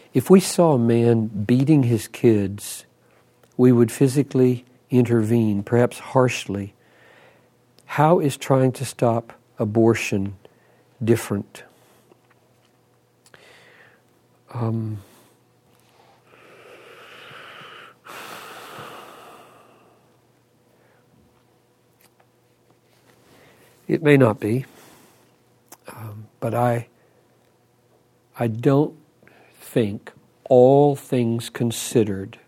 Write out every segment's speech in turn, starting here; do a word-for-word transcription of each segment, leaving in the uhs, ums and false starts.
If we saw a man beating his kids, we would physically intervene, perhaps harshly. How is trying to stop abortion different? Um, it may not be, um, but I, I don't think, all things considered,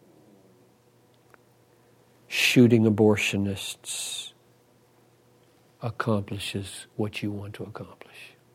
shooting abortionists accomplishes what you want to accomplish.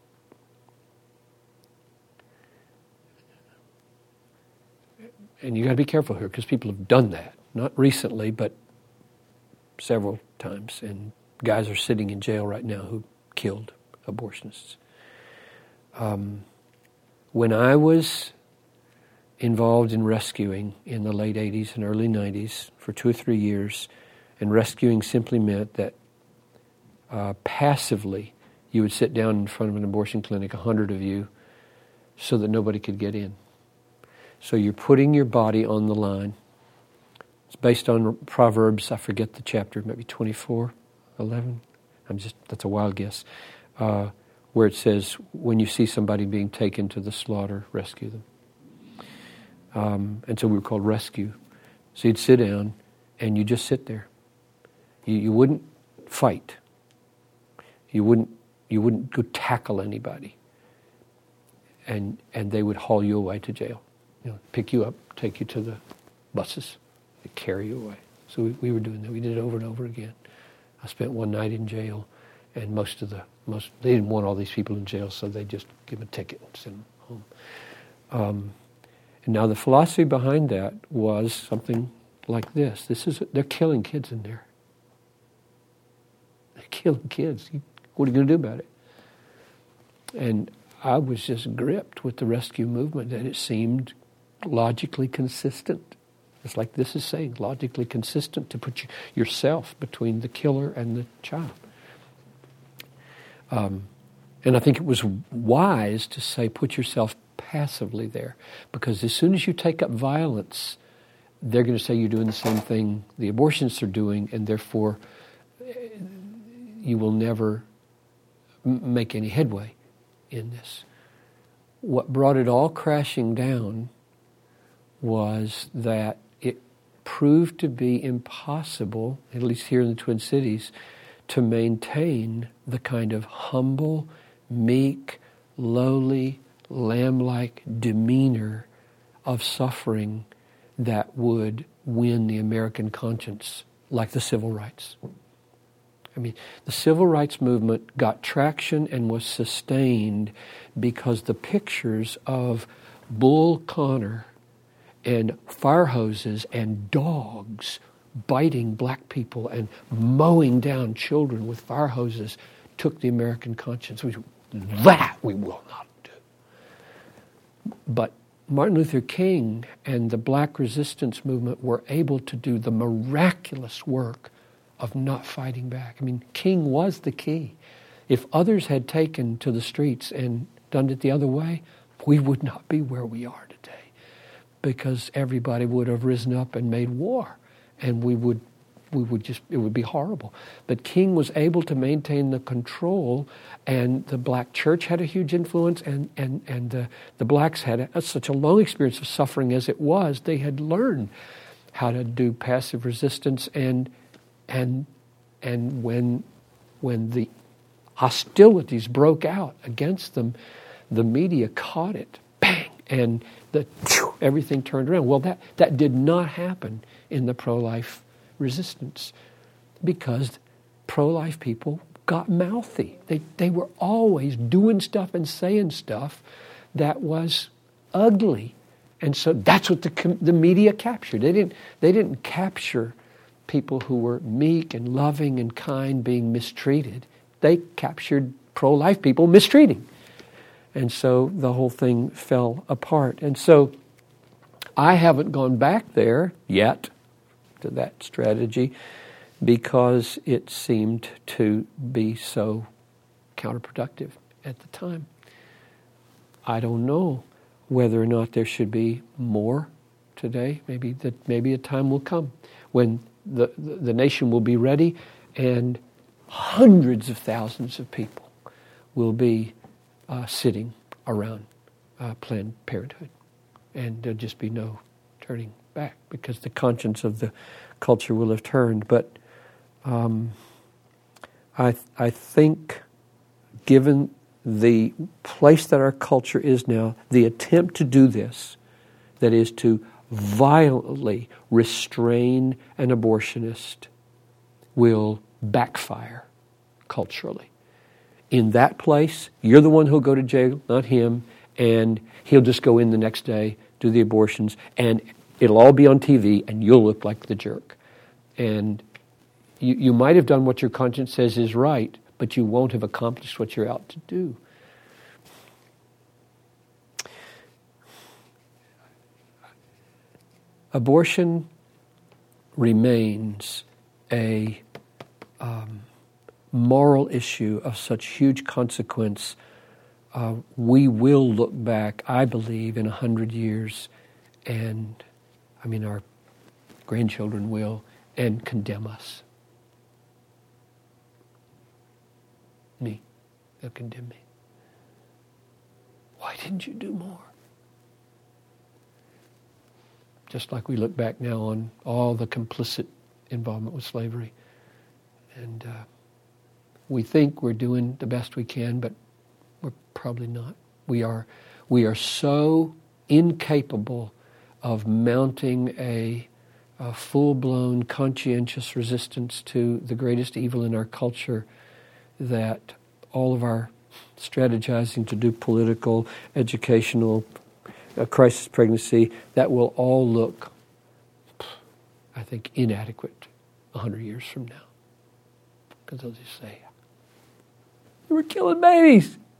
And you got to be careful here, because people have done that, not recently, but several times. And guys are sitting in jail right now who killed abortionists. Um, when I was involved in rescuing in the late eighties and early nineties for two or three years, and rescuing simply meant that uh, passively you would sit down in front of an abortion clinic, a hundred of you, so that nobody could get in. So you're putting your body on the line. It's based on Proverbs, I forget the chapter, maybe twenty-four, eleven. I'm just, that's a wild guess. Uh, where it says, when you see somebody being taken to the slaughter, rescue them. Um, and so we were called rescue. So you'd sit down and you just sit there. You, you wouldn't fight. You wouldn't you wouldn't go tackle anybody. And and they would haul you away to jail. You know, pick you up, take you to the buses, and carry you away. So we, we were doing that. We did it over and over again. I spent one night in jail, and most of the most they didn't want all these people in jail, so they just give them a ticket and send them home. Um, and now the philosophy behind that was something like this: This is they're killing kids in there. They're killing kids. What are you going to do about it? And I was just gripped with the rescue movement, and it seemed logically consistent. It's like this is saying, logically consistent to put you, yourself between the killer and the child. Um, and I think it was wise to say, put yourself passively there, because as soon as you take up violence, they're going to say you're doing the same thing the abortionists are doing, and therefore you will never m- make any headway in this. What brought it all crashing down was that it proved to be impossible, at least here in the Twin Cities, to maintain the kind of humble, meek, lowly, lamb-like demeanor of suffering that would win the American conscience, like the civil rights. I mean, the civil rights movement got traction and was sustained because the pictures of Bull Connor and fire hoses and dogs biting black people and mowing down children with fire hoses took the American conscience. We, that we will not do. But Martin Luther King and the black resistance movement were able to do the miraculous work of not fighting back. I mean, King was the key. If others had taken to the streets and done it the other way, we would not be where we are today, because everybody would have risen up and made war, and we would we would just, it would be horrible. But King was able to maintain the control, and the black church had a huge influence, and and and the, the blacks had a, such a long experience of suffering as it was. They had learned how to do passive resistance, and and and when when the hostilities broke out against them, the media caught it, bang, and the everything turned around. Well, that that did not happen in the pro-life resistance, because pro-life people got mouthy. They they were always doing stuff and saying stuff that was ugly, and so that's what the the media captured. They didn't they didn't capture people who were meek and loving and kind being mistreated. They captured pro-life people mistreating, and so the whole thing fell apart. And so I haven't gone back there yet to that strategy, because it seemed to be so counterproductive at the time. I don't know whether or not there should be more today. Maybe that maybe a time will come when the, the, the nation will be ready and hundreds of thousands of people will be uh, sitting around uh, Planned Parenthood. And there'll just be no turning back because the conscience of the culture will have turned. But um, I, I think given the place that our culture is now, the attempt to do this, that is to violently restrain an abortionist, will backfire culturally. In that place, you're the one who'll go to jail, not him, and he'll just go in the next day, do the abortions, and it'll all be on T V, and you'll look like the jerk. And you, you might have done what your conscience says is right, but you won't have accomplished what you're out to do. Abortion remains a um, moral issue of such huge consequence. Uh, we will look back, I believe, in a hundred years, and I mean our grandchildren will, and condemn us. Me. They'll condemn me. Why didn't you do more? Just like we look back now on all the complicit involvement with slavery. And uh, we think we're doing the best we can, but we're probably not. We are, we are so incapable of mounting a, a full-blown conscientious resistance to the greatest evil in our culture that all of our strategizing to do political, educational, uh, crisis pregnancy, that will all look, I think, inadequate a hundred years from now. Because they'll just say, you were killing babies.